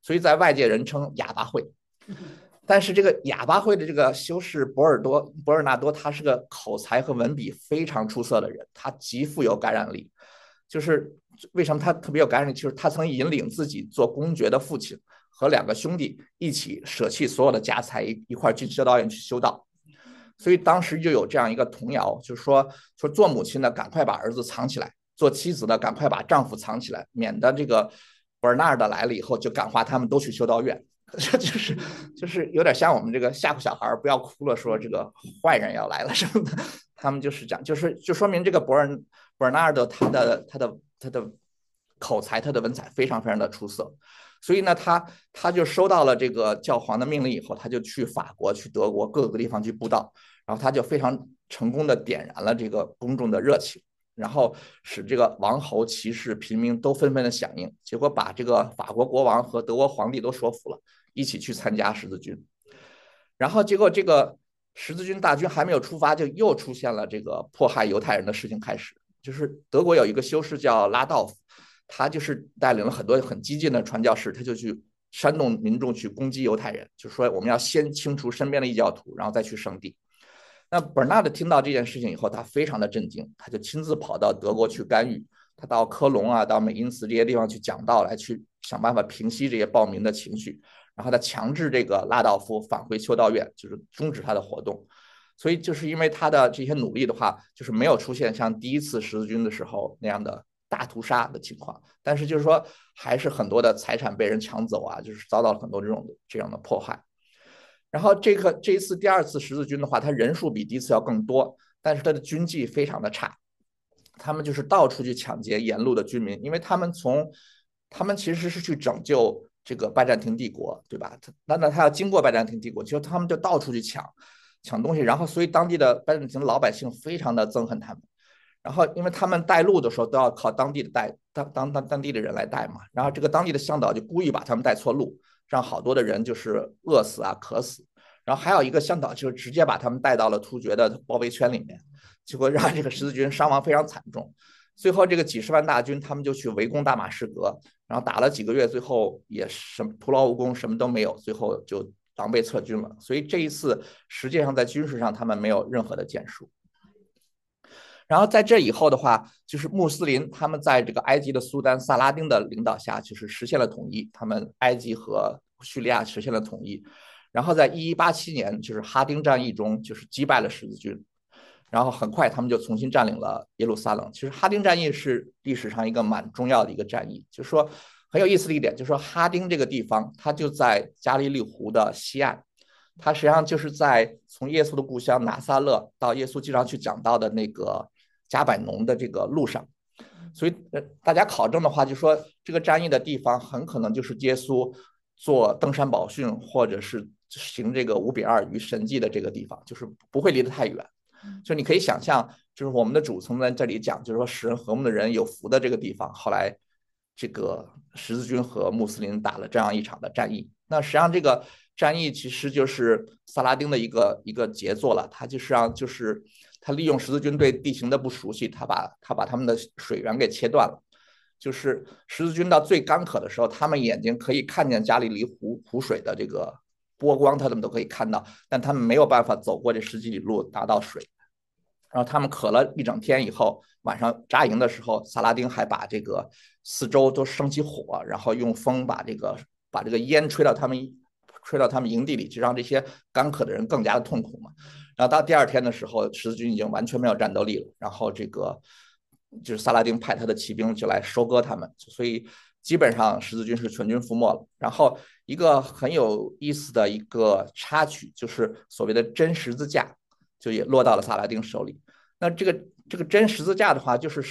所以在外界人称哑巴会。但是这个哑巴会的这个修士博尔纳多，他是个口才和文笔非常出色的人，他极富有感染力。就是为什么他特别有感染力，就是他曾引领自己做公爵的父亲和2个兄弟一起舍弃所有的家财，一块进修道院去修道。所以当时就有这样一个童谣，就是说做母亲的赶快把儿子藏起来，做妻子的赶快把丈夫藏起来，免得这个伯尔纳尔的来了以后就感化他们都去修道院。就是有点像我们这个吓唬小孩不要哭了，说这个坏人要来了什么的，他们就是这样，就说明这个伯尔纳尔的他的口才，他的文采非常非常的出色。所以呢，他就收到了这个教皇的命令以后，他就去法国、去德国各个地方去布道，然后他就非常成功的点燃了这个公众的热情，然后使这个王侯、骑士、平民都纷纷的响应，结果把这个法国国王和德国皇帝都说服了，一起去参加十字军。然后结果这个十字军大军还没有出发，就又出现了这个迫害犹太人的事情开始。就是德国有一个修士叫拉道夫，他就是带领了很多很激进的传教士，他就去煽动民众去攻击犹太人，就说我们要先清除身边的异教徒，然后再去圣地。那伯纳德听到这件事情以后，他非常的震惊，他就亲自跑到德国去干预，他到科隆啊，到美因茨这些地方去讲道，来去想办法平息这些暴民的情绪，然后他强制这个拉道夫返回修道院，就是终止他的活动。所以就是因为他的这些努力的话，就是没有出现像第1次十字军的时候那样的大屠杀的情况，但是就是说还是很多的财产被人抢走啊，就是遭到了很多这样的迫害。然后这一次第2次十字军的话，它人数比第1次要更多，但是它的军纪非常的差，他们就是到处去抢劫沿路的居民，因为他们其实是去拯救这个拜占庭帝国，对吧？那他要经过拜占庭帝国，就他们就到处去抢东西，然后所以当地的拜占庭老百姓非常的憎恨他们。然后因为他们带路的时候都要靠当地的人来带嘛，然后这个当地的向导就故意把他们带错路，让好多的人就是饿死啊、渴死。然后还有一个向导就是直接把他们带到了突厥的包围圈里面，结果让这个十字军伤亡非常惨重。最后这个几十万大军他们就去围攻大马士革，然后打了几个月，最后也徒劳无功，什么都没有，最后就狼狈撤军了。所以这一次实际上在军事上他们没有任何的建树。然后在这以后的话，就是穆斯林他们在这个埃及的苏丹萨拉丁的领导下，就是实现了统一，他们埃及和叙利亚实现了统一。然后在1187年，就是哈丁战役中，就是击败了十字军，然后很快他们就重新占领了耶路撒冷。其实哈丁战役是历史上一个蛮重要的一个战役，就是说很有意思的一点，就是说哈丁这个地方，它就在加利利湖的西岸。它实际上就是在从耶稣的故乡拿撒勒到耶稣经常去讲道的那个加百农的这个路上，所以大家考证的话，就说这个战役的地方很可能就是耶稣做登山宝训或者是行这个5饼2鱼神迹的这个地方，就是不会离得太远。就你可以想象，就是我们的主曾在这里讲，就是说使人和睦的人有福的这个地方，后来这个十字军和穆斯林打了这样一场的战役。那实际上这个战役其实就是萨拉丁的一个杰作了，他就是他利用十字军对地形的不熟悉，他把他们的水源给切断了。就是十字军到最干渴的时候，他们眼睛可以看见加利利湖水的这个波光，他们都可以看到，但他们没有办法走过这10几里路拿到水。然后他们渴了一整天以后，晚上扎营的时候，萨拉丁还把这个四周都升起火，然后用风把这个烟吹到他们营地里，就让这些干渴的人更加的痛苦嘛。然后到第2天的时候，十字军已经完全没有战斗力了，然后这个就是萨拉丁派他的骑兵就来收割他们，所以基本上十字军是全军覆没了。然后一个很有意思的一个插曲，就是所谓的真十字架，就也落到了萨拉丁手里。那这个真十字架的话，就是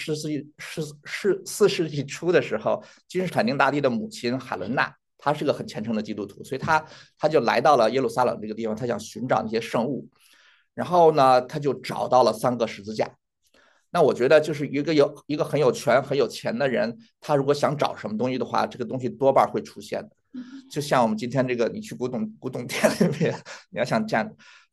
4世纪初的时候，君士坦丁大帝的母亲海伦娜，她是个很虔诚的基督徒，所以她就来到了耶路撒冷这个地方，她想寻找那些圣物。然后呢，她就找到了3个十字架。那我觉得就是一个很有权很有钱的人，他如果想找什么东西的话，这个东西多半会出现的。就像我们今天这个，你去古董店里面，你要想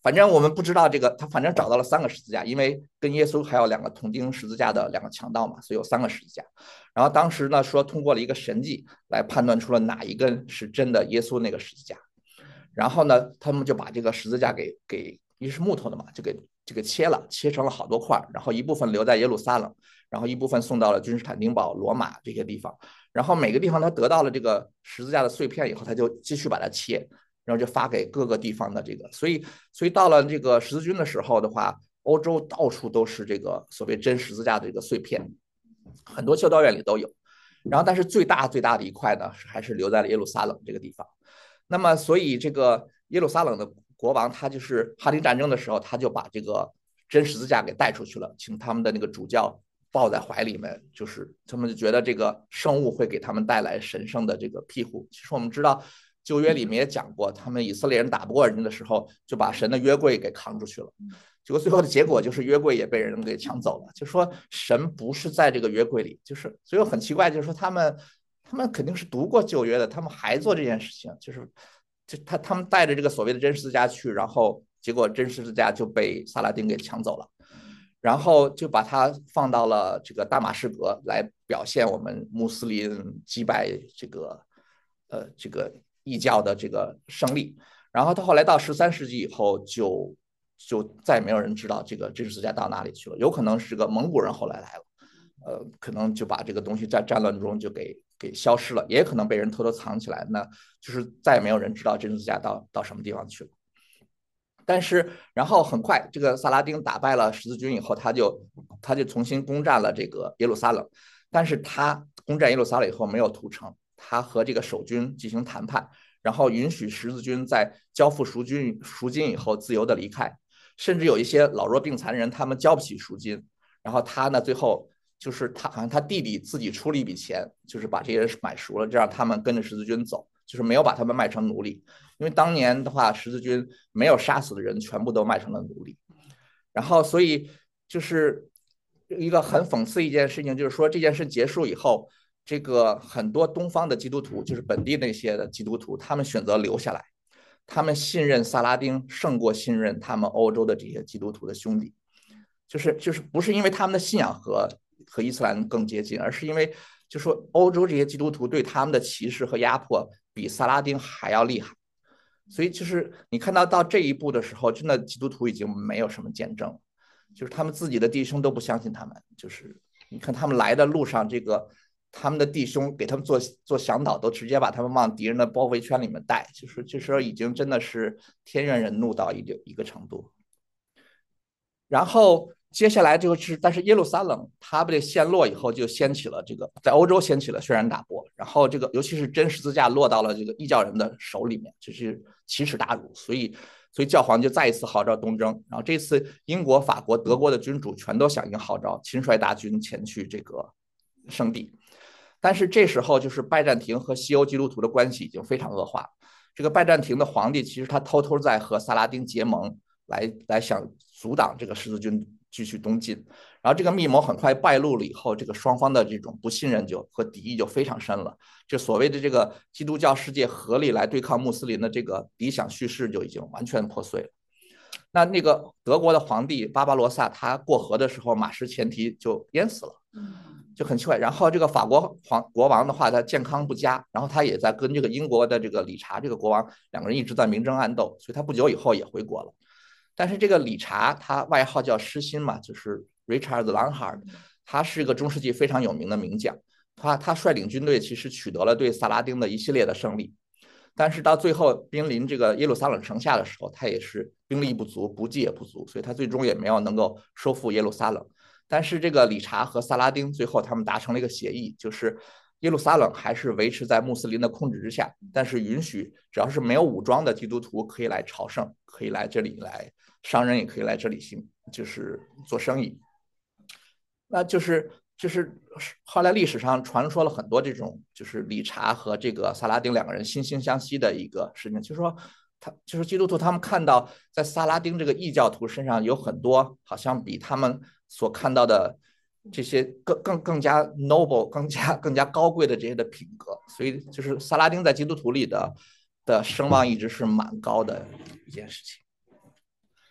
反正我们不知道这个，他反正找到了3个十字架，因为跟耶稣还有2个同钉十字架的2个强盗嘛，所以有3个十字架。然后当时呢说通过了一个神迹来判断出了哪一根是真的耶稣那个十字架。然后呢，他们就把这个十字架因为是木头的嘛，就给这个切成了好多块，然后一部分留在耶路撒冷，然后一部分送到了君士坦丁堡、罗马这些地方。然后每个地方他得到了这个十字架的碎片以后，他就继续把它切，然后就发给各个地方的这个。所以到了这个十字军的时候的话，欧洲到处都是这个所谓真十字架的这个碎片，很多修道院里都有。然后但是最大的一块呢，还是留在了耶路撒冷这个地方。那么，所以这个耶路撒冷的国王，他就是哈丁战争的时候，他就把这个真十字架给带出去了，请他们的那个主教抱在怀里面，就是他们就觉得这个圣物会给他们带来神圣的这个庇护。其实我们知道，旧约里面也讲过，他们以色列人打不过人的时候，就把神的约柜给扛出去了。结果最后的结果就是约柜也被人给抢走了，就说神不是在这个约柜里，就是所以很奇怪，就是说他们肯定是读过旧约的，他们还做这件事情，他们带着这个所谓的真十字架去，然后结果真十字架就被萨拉丁给抢走了，然后就把它放到了这个大马士革来表现我们穆斯林击败这个异教的这个胜利。然后他后来到13世纪以后就再也没有人知道这个真十字架到哪里去了，有可能是个蒙古人后来来了。可能就把这个东西在战乱中就给消失了，也可能被人偷偷藏起来，那就是再也没有人知道真十字架到什么地方去了。但是，然后很快，这个萨拉丁打败了十字军以后，他就重新攻占了这个耶路撒冷。但是他攻占耶路撒冷以后没有屠城，他和这个守军进行谈判，然后允许十字军在交付赎金以后自由的离开。甚至有一些老弱病残人，他们交不起赎金，然后他呢最后就是好像他弟弟自己出了一笔钱，就是把这些人买赎了，这让他们跟着十字军走，就是没有把他们卖成奴隶。因为当年的话，十字军没有杀死的人全部都卖成了奴隶。然后，所以就是一个很讽刺一件事情，就是说这件事结束以后，这个很多东方的基督徒，就是本地那些的基督徒，他们选择留下来，他们信任萨拉丁胜过信任他们欧洲的这些基督徒的兄弟，就是不是因为他们的信仰和伊斯兰更接近，而是因为就说欧洲这些基督徒对他们的歧视和压迫比萨拉丁还要厉害。所以就是你看到这一步的时候，真的基督徒已经没有什么见证，就是他们自己的弟兄都不相信他们。就是你看他们来的路上，这个他们的弟兄给他们做向导，都直接把他们往敌人的包围圈里面带，就是这时候已经真的是天怨人怒到一个程度。然后接下来就是，但是耶路撒冷它被陷落以后，就掀起了这个在欧洲掀起了轩然大波。然后这个尤其是真十字架落到了这个异教人的手里面，就是奇耻大辱。所以教皇就再一次号召东征。然后这次英国、法国、德国的君主全都响应号召，亲率大军前去这个圣地。但是这时候就是拜占庭和西欧基督徒的关系已经非常恶化。这个拜占庭的皇帝其实他偷偷在和萨拉丁结盟，来想阻挡这个十字军继续东进。然后这个密谋很快败露了以后，这个双方的这种不信任和敌意就非常深了。这所谓的这个基督教世界合力来对抗穆斯林的这个理想叙事就已经完全破碎了。那个德国的皇帝巴巴罗萨他过河的时候，马失前蹄就淹死了，就很奇怪。然后这个法国国王的话，他健康不佳，然后他也在跟这个英国的这个理查这个国王2个人一直在明争暗斗，所以他不久以后也回国了。但是这个理查他外号叫狮心嘛，就是 Richard Langhard， 他是一个中世纪非常有名的名将，他率领军队其实取得了对萨拉丁的一系列的胜利。但是到最后濒临这个耶路撒冷城下的时候，他也是兵力不足，补给也不足，所以他最终也没有能够收复耶路撒冷。但是这个理查和萨拉丁最后他们达成了一个协议，就是耶路撒冷还是维持在穆斯林的控制之下，但是允许只要是没有武装的基督徒可以来朝圣，可以来这里来商人，也可以来这里就是做生意。那就是后来历史上传说了很多这种，就是理查和这个萨拉丁2个人惺惺相惜的一个事情，就是说就是基督徒他们看到在萨拉丁这个异教徒身上有很多好像比他们所看到的这些更加 noble、更加高贵的这些的品格，所以就是萨拉丁在基督徒里的声望一直是蛮高的一件事情。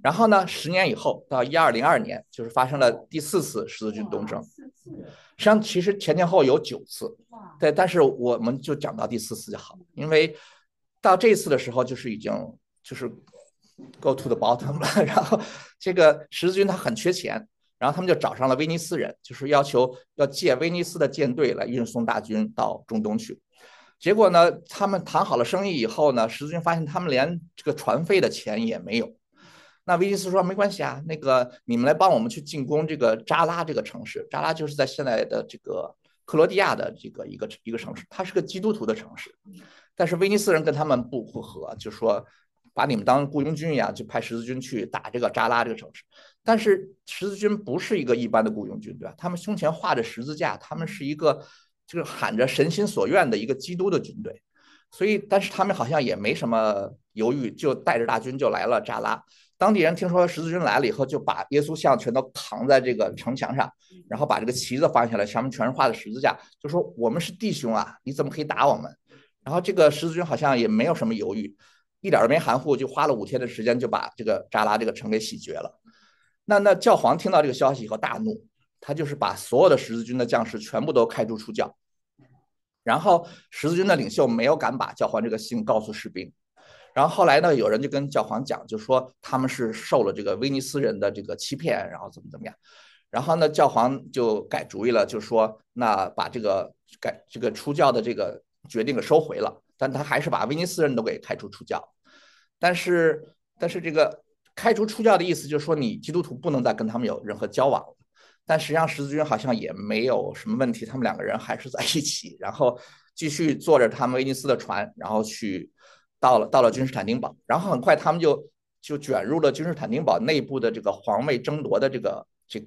然后呢，10年以后到1202年，就是发生了第4次十字军东征。实际上，其实前前后有9次，对，但是我们就讲到第4次就好，因为到这次的时候就是已经就是 go to the bottom 了。然后这个十字军他很缺钱，然后他们就找上了威尼斯人，就是要求要借威尼斯的舰队来运送大军到中东去。结果呢，他们谈好了生意以后呢，十字军发现他们连这个船费的钱也没有。那威尼斯说没关系啊，那个你们来帮我们去进攻这个扎拉这个城市。扎拉就是在现在的这个克罗地亚的这个一个城市，它是个基督徒的城市。但是威尼斯人跟他们不和，就说把你们当雇佣军一样，就派十字军去打这个扎拉这个城市。但是十字军不是一个一般的雇佣军，对吧？他们胸前画着十字架，他们是一个就是喊着神心所愿的一个基督的军队。所以，但是他们好像也没什么犹豫，就带着大军就来了扎拉。当地人听说十字军来了以后，就把耶稣像全都扛在这个城墙上，然后把这个旗子放下来，上面全是画的十字架，就说我们是弟兄啊，你怎么可以打我们？然后这个十字军好像也没有什么犹豫，一点都没含糊，就花了5天的时间就把这个扎拉这个城给洗绝了。那教皇听到这个消息以后大怒，他就是把所有的十字军的将士全部都开除出教。然后十字军的领袖没有敢把教皇这个信告诉士兵。然后后来呢，有人就跟教皇讲，就说他们是受了这个威尼斯人的这个欺骗，然后怎么样。然后呢，教皇就改主意了，就说那把这个出教的这个决定给收回了，但他还是把威尼斯人都给开除出教。但是这个开除出教的意思就是说，你基督徒不能再跟他们有任何交往了。但实际上十字军好像也没有什么问题，他们2个人还是在一起，然后继续坐着他们威尼斯的船，然后去到了君士坦丁堡。然后很快他们就卷入了君士坦丁堡内部的这个皇位争夺的这个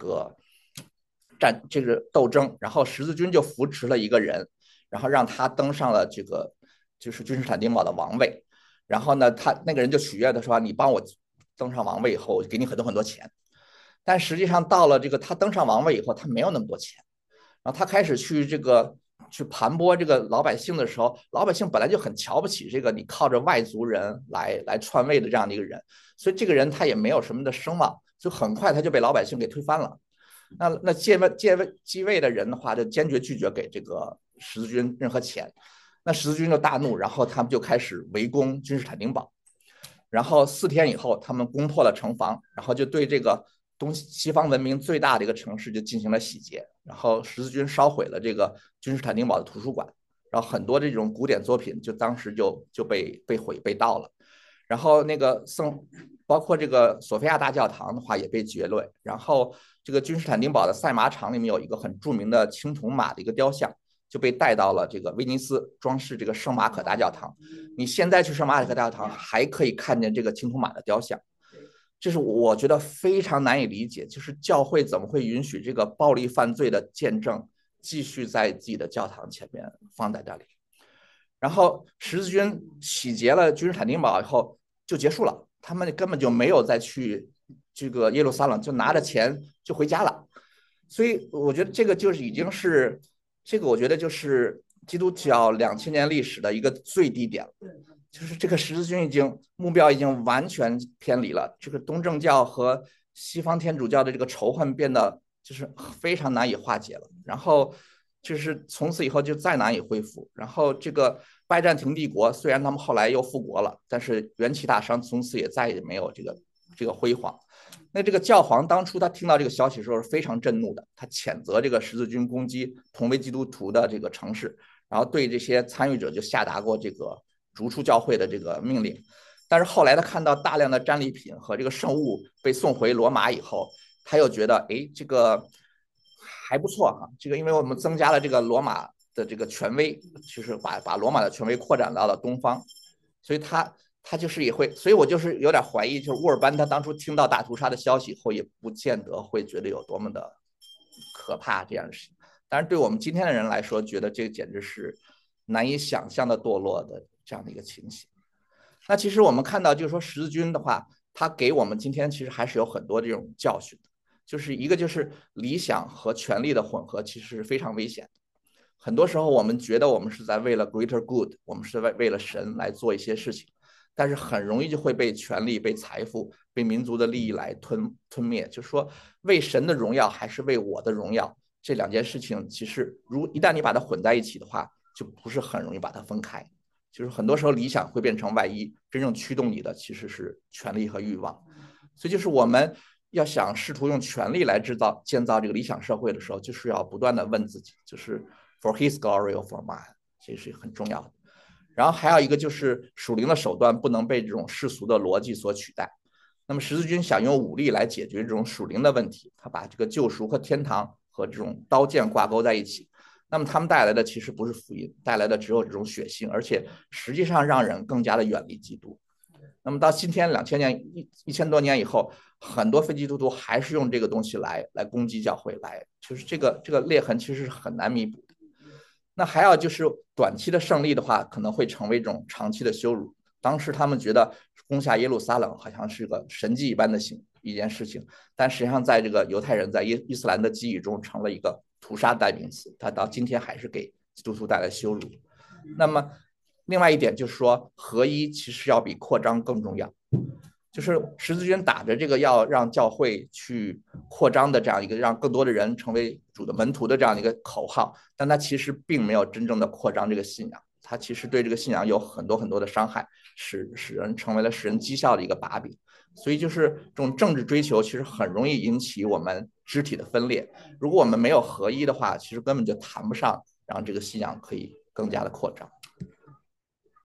斗争。然后十字军就扶持了一个人，然后让他登上了这个就是君士坦丁堡的王位。然后呢，他那个人就许愿的说：“你帮我登上王位以后，我就给你很多很多钱。”但实际上到了这个他登上王位以后，他没有那么多钱。然后他开始去盘剥这个老百姓的时候，老百姓本来就很瞧不起这个你靠着外族人来篡位的这样的一个人，所以这个人他也没有什么的声望，就很快他就被老百姓给推翻了。那继位的人的话，就坚决拒绝给这个十字军任何钱。那十字军就大怒，然后他们就开始围攻君士坦丁堡。然后4天以后，他们攻破了城防，然后就对这个东西方文明最大的一个城市就进行了洗劫。然后十字军烧毁了这个君士坦丁堡的图书馆，然后很多这种古典作品就当时就被毁被盗了。然后那个包括这个索菲亚大教堂的话也被劫掠。然后这个君士坦丁堡的赛马场里面有一个很著名的青铜马的一个雕像，就被带到了这个威尼斯装饰这个圣马可大教堂。你现在去圣马可大教堂还可以看见这个青铜马的雕像。这是我觉得非常难以理解，就是教会怎么会允许这个暴力犯罪的见证继续在自己的教堂前面放在这里。然后十字军洗劫了君士坦丁堡以后就结束了，他们根本就没有再去这个耶路撒冷，就拿着钱就回家了。所以我觉得这个就是已经是这个，我觉得就是基督教2000年历史的一个最低点了。就是这个十字军目标已经完全偏离了，这个东正教和西方天主教的这个仇恨变得就是非常难以化解了。然后就是从此以后就再难以恢复。然后这个拜占庭帝国虽然他们后来又复国了，但是元气大伤，从此也再也没有这个辉煌。那这个教皇当初他听到这个消息的时候是非常震怒的，他谴责这个十字军攻击同为基督徒的这个城市，然后对这些参与者就下达过这个逐出教会的这个命令。但是后来他看到大量的战利品和这个圣物被送回罗马以后，他又觉得，哎，这个还不错哈，这个因为我们增加了这个罗马的这个权威，就是把罗马的权威扩展到了东方。所以他就是也会，所以我就是有点怀疑，就是乌尔班他当初听到大屠杀的消息以后，也不见得会觉得有多么的可怕这样的事情。当然，对我们今天的人来说，觉得这个简直是难以想象的堕落的这样的一个情形。那其实我们看到，就是说十字军的话，它给我们今天其实还是有很多这种教训的。就是一个就是理想和权力的混合，其实是非常危险的。很多时候我们觉得我们是在为了 greater good，我们是为了神来做一些事情， 但是很容易就会被权力、被财富、被民族的利益来吞灭。就是说，为神的荣耀还是为我的荣耀，这两件事情其实一旦你把它混在一起的话，就不是很容易把它分开。就是很多时候理想会变成外衣，真正驱动你的其实是权力和欲望。所以就是我们要想试图用权力来建造这个理想社会的时候，就是要不断的问自己，就是 for his glory or for mine， 这是很重要的。然后还有一个就是属灵的手段不能被这种世俗的逻辑所取代。那么十字军想用武力来解决这种属灵的问题，他把这个救赎和天堂和这种刀剑挂钩在一起。那么他们带来的其实不是福音，带来的只有这种血腥，而且实际上让人更加的远离基督。那么到今天2000年1000多年以后，很多非基督徒还是用这个东西来攻击教会，就是这个裂痕其实是很难弥补的。那还有就是短期的胜利的话，可能会成为一种长期的羞辱。当时他们觉得攻下耶路撒冷好像是个神迹一般的一件事情，但实际上在这个犹太人在伊斯兰的记忆中成了一个屠杀代名词，它到今天还是给基督徒带来羞辱。那么另外一点就是说，合一其实要比扩张更重要。就是十字军打着这个要让教会去扩张的这样一个让更多的人成为主的门徒的这样一个口号，但它其实并没有真正的扩张这个信仰，它其实对这个信仰有很多很多的伤害，使人成为了使人讥笑的一个把柄。所以就是这种政治追求其实很容易引起我们肢体的分裂。如果我们没有合一的话，其实根本就谈不上让这个信仰可以更加的扩张。